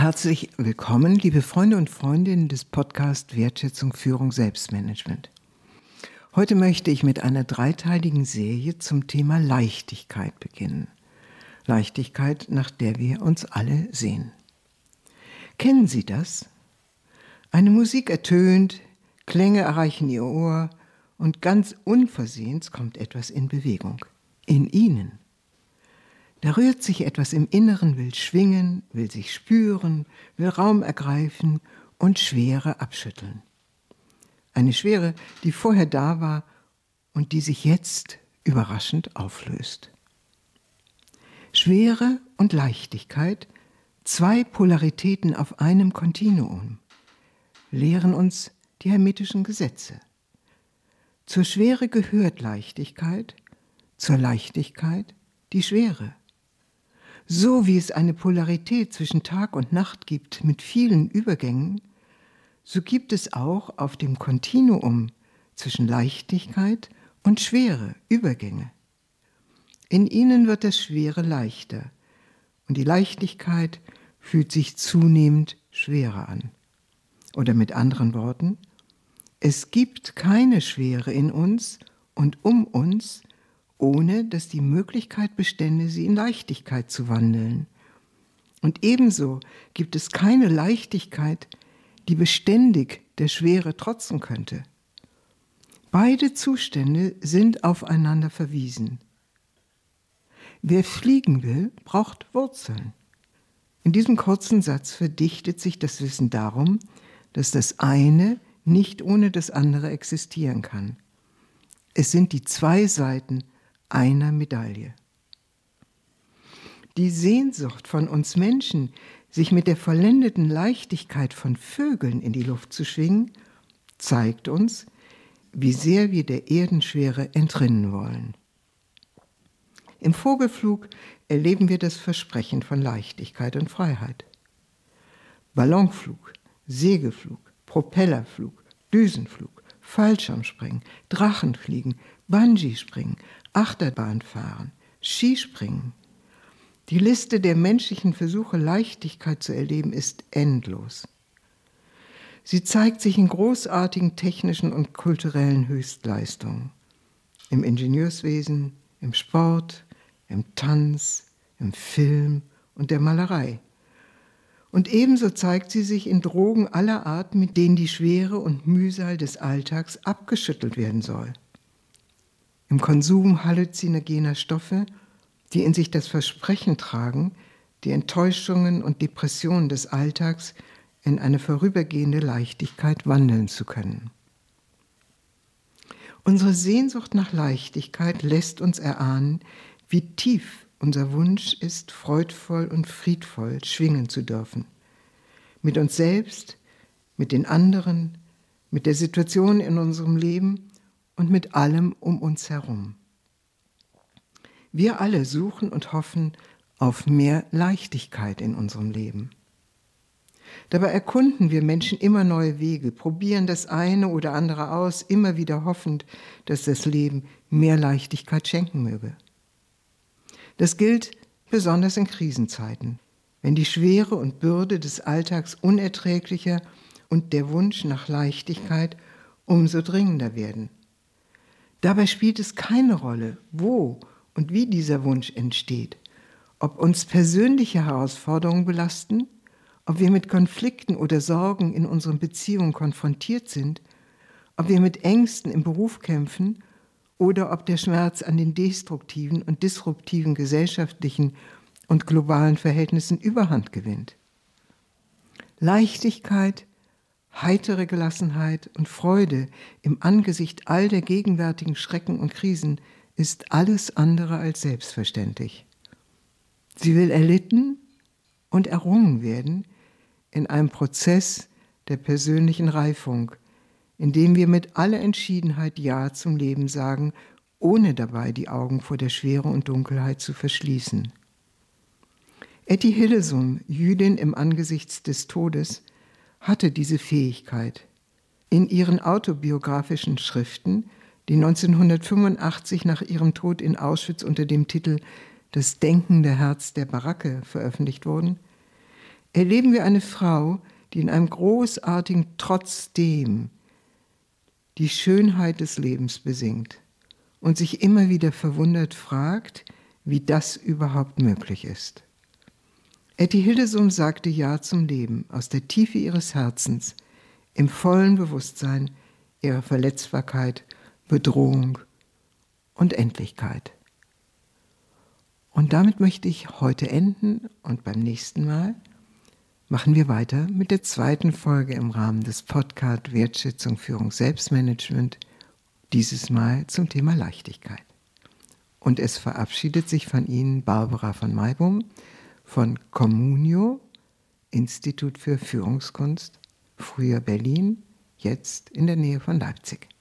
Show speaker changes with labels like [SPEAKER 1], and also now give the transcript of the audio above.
[SPEAKER 1] Herzlich willkommen, liebe Freunde und Freundinnen des Podcasts Wertschätzung, Führung, Selbstmanagement. Heute möchte ich mit einer dreiteiligen Serie zum Thema Leichtigkeit beginnen. Leichtigkeit, nach der wir uns alle sehen. Kennen Sie das? Eine Musik ertönt, Klänge erreichen Ihr Ohr und ganz unversehens kommt etwas in Bewegung. In Ihnen. Da rührt sich etwas im Inneren, will schwingen, will sich spüren, will Raum ergreifen und Schwere abschütteln. Eine Schwere, die vorher da war und die sich jetzt überraschend auflöst. Schwere und Leichtigkeit, zwei Polaritäten auf einem Kontinuum, lehren uns die hermetischen Gesetze. Zur Schwere gehört Leichtigkeit, zur Leichtigkeit die Schwere. So wie es eine Polarität zwischen Tag und Nacht gibt mit vielen Übergängen, so gibt es auch auf dem Kontinuum zwischen Leichtigkeit und Schwere Übergänge. In ihnen wird das Schwere leichter und die Leichtigkeit fühlt sich zunehmend schwerer an. Oder mit anderen Worten, es gibt keine Schwere in uns und um uns, ohne dass die Möglichkeit bestände, sie in Leichtigkeit zu wandeln. Und ebenso gibt es keine Leichtigkeit, die beständig der Schwere trotzen könnte. Beide Zustände sind aufeinander verwiesen. Wer fliegen will, braucht Wurzeln. In diesem kurzen Satz verdichtet sich das Wissen darum, dass das eine nicht ohne das andere existieren kann. Es sind die zwei Seiten einer Medaille. Die Sehnsucht von uns Menschen, sich mit der vollendeten Leichtigkeit von Vögeln in die Luft zu schwingen, zeigt uns, wie sehr wir der Erdenschwere entrinnen wollen. Im Vogelflug erleben wir das Versprechen von Leichtigkeit und Freiheit. Ballonflug, Segelflug, Propellerflug, Düsenflug, Fallschirmspringen, Drachenfliegen, Bungee-Springen, Achterbahnfahren, Skispringen. Die Liste der menschlichen Versuche, Leichtigkeit zu erleben, ist endlos. Sie zeigt sich in großartigen technischen und kulturellen Höchstleistungen. Im Ingenieurswesen, im Sport, im Tanz, im Film und der Malerei. Und ebenso zeigt sie sich in Drogen aller Art, mit denen die Schwere und Mühsal des Alltags abgeschüttelt werden soll. Im Konsum halluzinogener Stoffe, die in sich das Versprechen tragen, die Enttäuschungen und Depressionen des Alltags in eine vorübergehende Leichtigkeit wandeln zu können. Unsere Sehnsucht nach Leichtigkeit lässt uns erahnen, wie tief unser Wunsch ist, freudvoll und friedvoll schwingen zu dürfen. Mit uns selbst, mit den anderen, mit der Situation in unserem Leben und mit allem um uns herum. Wir alle suchen und hoffen auf mehr Leichtigkeit in unserem Leben. Dabei erkunden wir Menschen immer neue Wege, probieren das eine oder andere aus, immer wieder hoffend, dass das Leben mehr Leichtigkeit schenken möge. Das gilt besonders in Krisenzeiten, wenn die Schwere und Bürde des Alltags unerträglicher und der Wunsch nach Leichtigkeit umso dringender werden. Dabei spielt es keine Rolle, wo und wie dieser Wunsch entsteht, ob uns persönliche Herausforderungen belasten, ob wir mit Konflikten oder Sorgen in unseren Beziehungen konfrontiert sind, ob wir mit Ängsten im Beruf kämpfen oder ob der Schmerz an den destruktiven und disruptiven gesellschaftlichen und globalen Verhältnissen Überhand gewinnt. Leichtigkeit, heitere Gelassenheit und Freude im Angesicht all der gegenwärtigen Schrecken und Krisen ist alles andere als selbstverständlich. Sie will erlitten und errungen werden in einem Prozess der persönlichen Reifung, in dem wir mit aller Entschiedenheit Ja zum Leben sagen, ohne dabei die Augen vor der Schwere und Dunkelheit zu verschließen. Etty Hillesum, Jüdin im Angesicht des Todes, hatte diese Fähigkeit. In ihren autobiografischen Schriften, die 1985 nach ihrem Tod in Auschwitz unter dem Titel »Das denkende Herz der Baracke« veröffentlicht wurden, erleben wir eine Frau, die in einem großartigen Trotzdem die Schönheit des Lebens besingt und sich immer wieder verwundert fragt, wie das überhaupt möglich ist. Etty Hildesum sagte Ja zum Leben aus der Tiefe ihres Herzens, im vollen Bewusstsein ihrer Verletzbarkeit, Bedrohung und Endlichkeit. Und damit möchte ich heute enden und beim nächsten Mal machen wir weiter mit der zweiten Folge im Rahmen des Podcast Wertschätzung, Führung, Selbstmanagement, dieses Mal zum Thema Leichtigkeit. Und es verabschiedet sich von Ihnen Barbara von Maibum von Communio, Institut für Führungskunst, früher Berlin, jetzt in der Nähe von Leipzig.